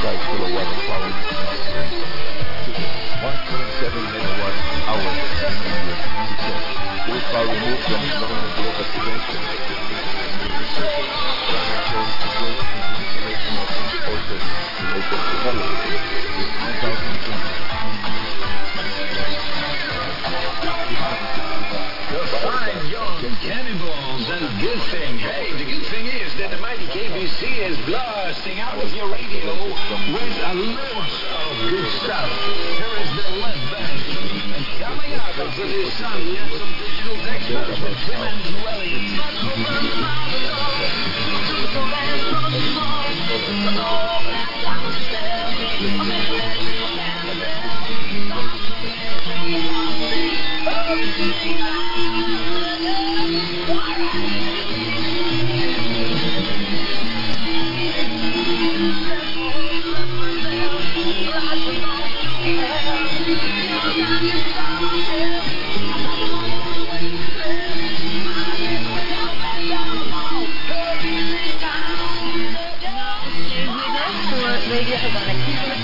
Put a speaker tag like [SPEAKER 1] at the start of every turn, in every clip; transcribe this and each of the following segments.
[SPEAKER 1] kilowatt of power to the 1.7 megawatt hour system. Those power removed from government local subvention. Installation of courses related to quality with
[SPEAKER 2] 5 young cannonballs and good thing. Hey, the good thing is that the mighty KBC is blasting out of your radio with a lot of good stuff. Here is the left bank. And coming up after this song, we have some digital experts with Tim
[SPEAKER 3] Radio Havana Keyboard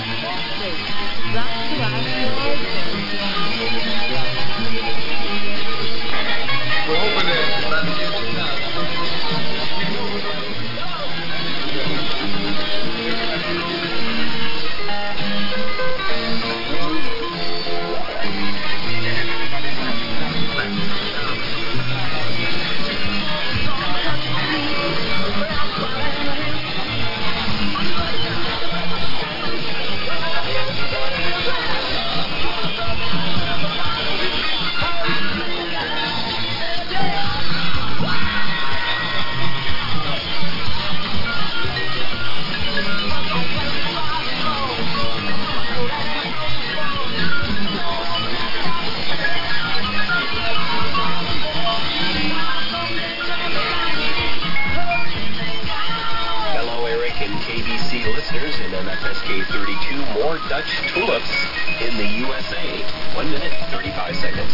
[SPEAKER 2] We're hoping that listeners in MFSK 32, more Dutch tulips in the USA. 1 minute, 35 seconds.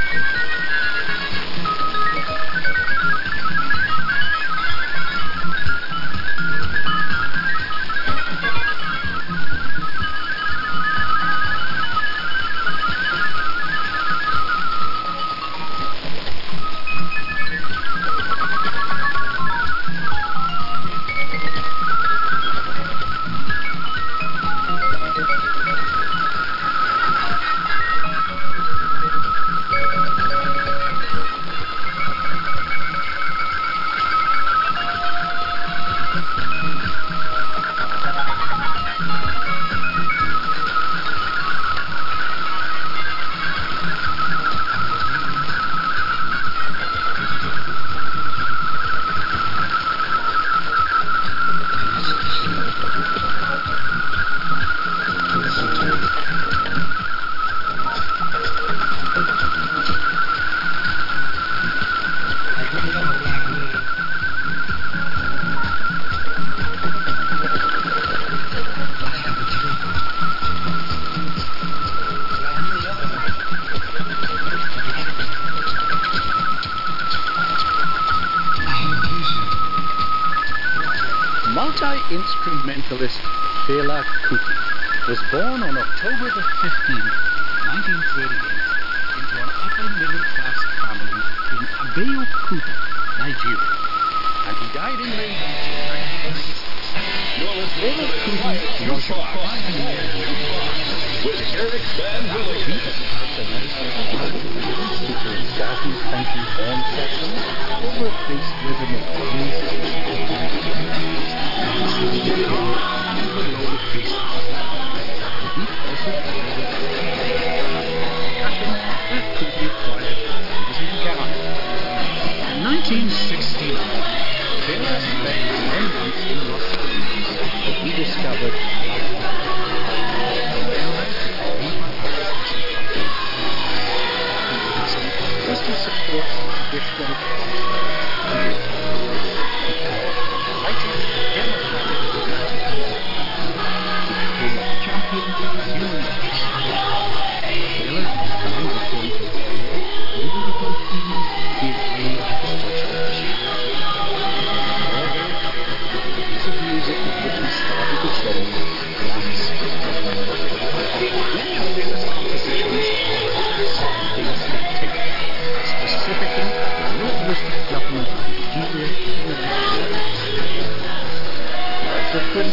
[SPEAKER 4] Multi-instrumentalist Fela Kuti was born on October the 15th, 1938, into an upper-middle-class family in Abeokuta, Nigeria, and he died in late 1996. Fela Kuti was a pioneer
[SPEAKER 2] with Eric Van Williams.
[SPEAKER 4] Featuring jazzy, funky horn sections over a bass rhythm of blues. In 1969, Fela spent 10 months in Los Angeles, where he discovered was to support traditional fighting democratic he became a champion of human rights. Fela became a warrior, leader of the people, gave way to destruction machine. However, the piece of music with which he started the show was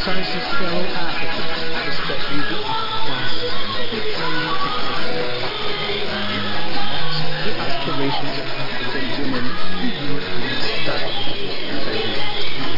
[SPEAKER 4] exercises fellow athletes, especially the upper-class, to train to get that's the aspirations of athletes and women who work in this style.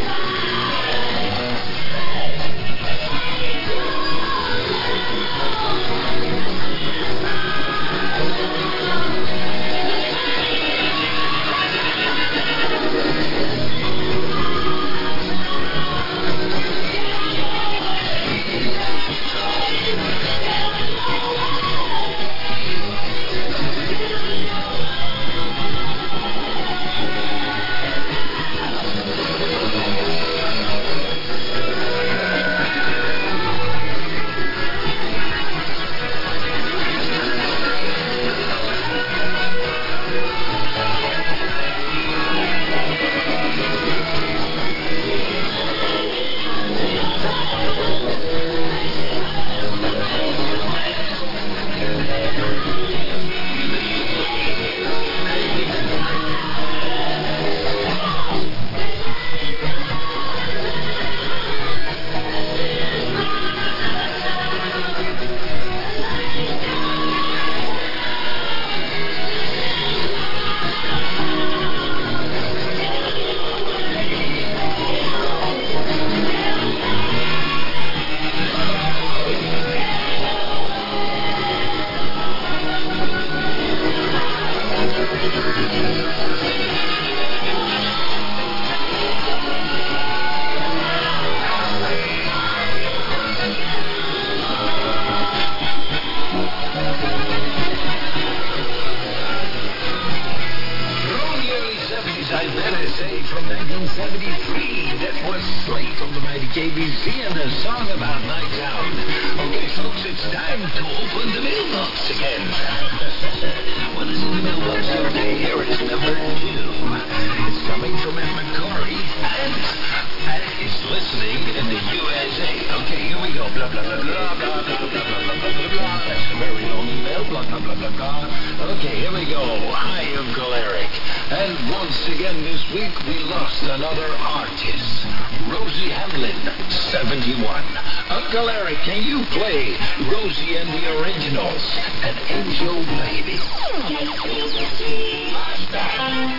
[SPEAKER 2] KBC and a song about nights out. Okay, folks, it's time to open the mailbox again. What is in the mailbox today? Here is number 2. It's coming from Ed McCurry, and it's listening in the USA. Okay, here we go. Blah, blah, blah, blah, blah, blah, blah, blah, blah, blah, blah, blah. That's a very long email. Blah, blah, blah, blah, blah. Okay, here we go. Hi, Uncle Eric. And once again this week, we lost another artist. Rosie Hamlin, 71. Uncle Eric, can you play Rosie and the Originals, an Angel Baby?